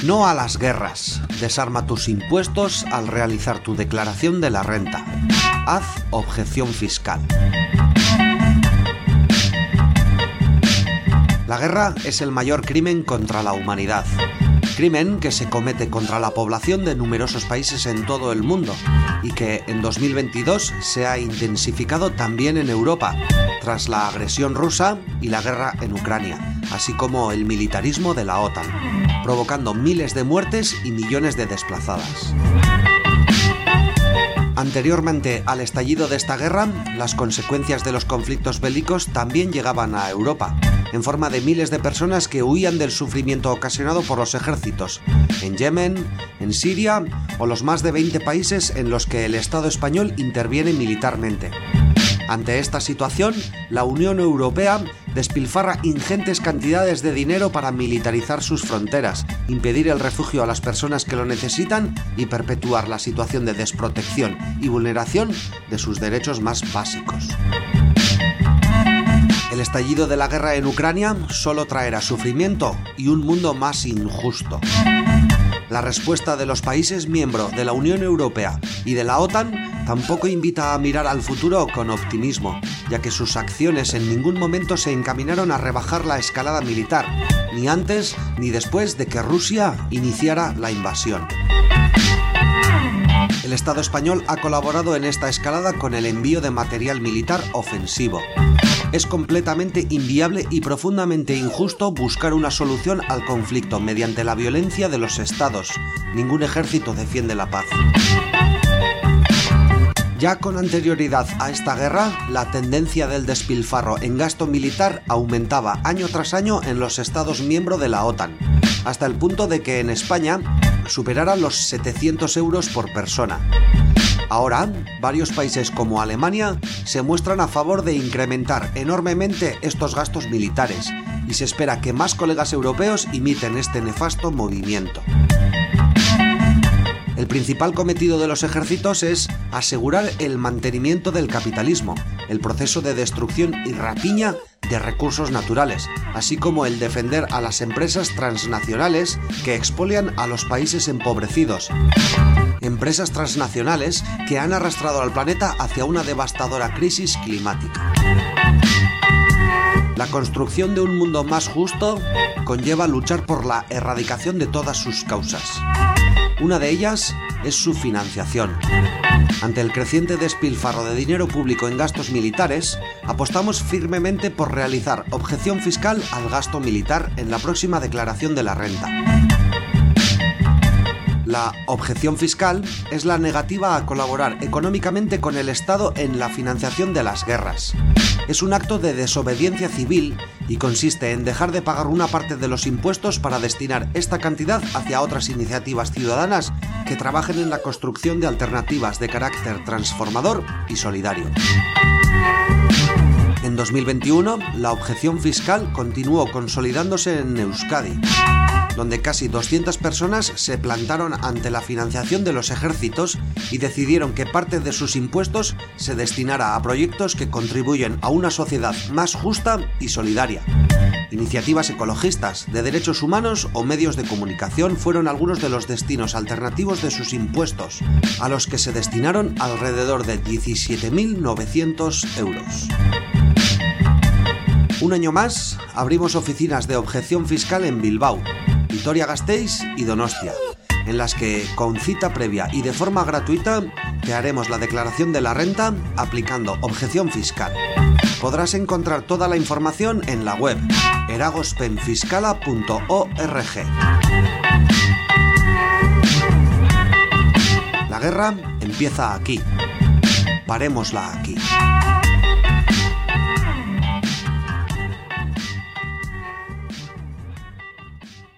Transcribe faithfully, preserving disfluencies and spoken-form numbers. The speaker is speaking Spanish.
No a las guerras. Desarma tus impuestos al realizar tu declaración de la renta. Haz objeción fiscal. La guerra es el mayor crimen contra la humanidad. Crimen que se comete contra la población de numerosos países en todo el mundo y que en dos mil veintidós se ha intensificado también en Europa, tras la agresión rusa y la guerra en Ucrania, así como el militarismo de la OTAN, provocando miles de muertes y millones de desplazadas. Anteriormente al estallido de esta guerra, las consecuencias de los conflictos bélicos también llegaban a Europa, en forma de miles de personas que huían del sufrimiento ocasionado por los ejércitos, en Yemen, en Siria o los más de veinte países en los que el Estado español interviene militarmente. Ante esta situación, la Unión Europea despilfarra ingentes cantidades de dinero para militarizar sus fronteras, impedir el refugio a las personas que lo necesitan y perpetuar la situación de desprotección y vulneración de sus derechos más básicos. El estallido de la guerra en Ucrania solo traerá sufrimiento y un mundo más injusto. La respuesta de los países miembros de la Unión Europea y de la OTAN tampoco invita a mirar al futuro con optimismo, ya que sus acciones en ningún momento se encaminaron a rebajar la escalada militar, ni antes ni después de que Rusia iniciara la invasión. El Estado español ha colaborado en esta escalada con el envío de material militar ofensivo. Es completamente inviable y profundamente injusto buscar una solución al conflicto mediante la violencia de los estados. Ningún ejército defiende la paz. Ya con anterioridad a esta guerra, la tendencia del despilfarro en gasto militar aumentaba año tras año en los estados miembros de la OTAN, hasta el punto de que en España superara los setecientos euros por persona. Ahora, varios países como Alemania se muestran a favor de incrementar enormemente estos gastos militares y se espera que más colegas europeos imiten este nefasto movimiento. El principal cometido de los ejércitos es asegurar el mantenimiento del capitalismo, el proceso de destrucción y rapiña de recursos naturales, así como el defender a las empresas transnacionales que expolian a los países empobrecidos. Empresas transnacionales que han arrastrado al planeta hacia una devastadora crisis climática. La construcción de un mundo más justo conlleva luchar por la erradicación de todas sus causas. Una de ellas es su financiación. Ante el creciente despilfarro de dinero público en gastos militares, apostamos firmemente por realizar objeción fiscal al gasto militar en la próxima declaración de la renta. La objeción fiscal es la negativa a colaborar económicamente con el Estado en la financiación de las guerras. Es un acto de desobediencia civil y consiste en dejar de pagar una parte de los impuestos para destinar esta cantidad hacia otras iniciativas ciudadanas que trabajen en la construcción de alternativas de carácter transformador y solidario. En dos mil veintiuno, la objeción fiscal continuó consolidándose en Euskadi, donde casi doscientas personas se plantaron ante la financiación de los ejércitos y decidieron que parte de sus impuestos se destinara a proyectos que contribuyen a una sociedad más justa y solidaria. Iniciativas ecologistas, de derechos humanos o medios de comunicación fueron algunos de los destinos alternativos de sus impuestos, a los que se destinaron alrededor de diecisiete mil novecientos euros. Un año más, abrimos oficinas de objeción fiscal en Bilbao, Vitoria-Gasteiz y Donostia, en las que, con cita previa y de forma gratuita, te haremos la declaración de la renta aplicando objeción fiscal. Podrás encontrar toda la información en la web eragospenfiscala punto org. La guerra empieza aquí. Parémosla aquí.